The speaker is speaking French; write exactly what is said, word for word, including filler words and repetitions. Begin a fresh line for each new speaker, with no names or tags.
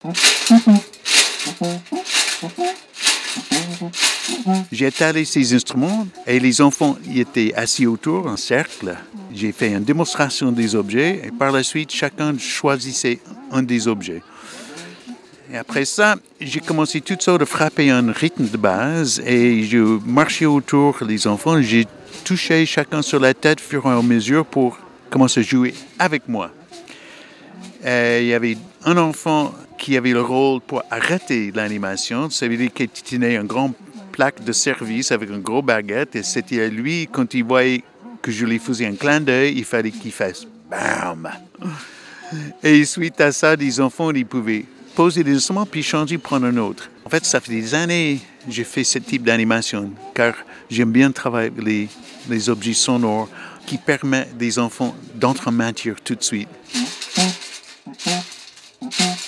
J'ai étalé ces instruments et les enfants y étaient assis autour en cercle. J'ai fait une démonstration des objets et par la suite, chacun choisissait un des objets. Et après ça, j'ai commencé tout ça de frapper un rythme de base et je marchais autour les enfants. J'ai touché chacun sur la tête au fur et à mesure pour commencer à jouer avec moi. Et il y avait un enfant qui avait le rôle pour arrêter l'animation. Ça veut dire qu'il tenait un grand plaque de service avec une grosse baguette et c'était à lui, quand il voyait que je lui faisais un clin d'œil, il fallait qu'il fasse BAM! Et suite à ça, les enfants, ils pouvaient poser des instruments puis changer, prendre un autre. En fait, ça fait des années que j'ai fait ce type d'animation car j'aime bien travailler avec les, les objets sonores qui permettent des enfants d'entrer en matière tout de suite.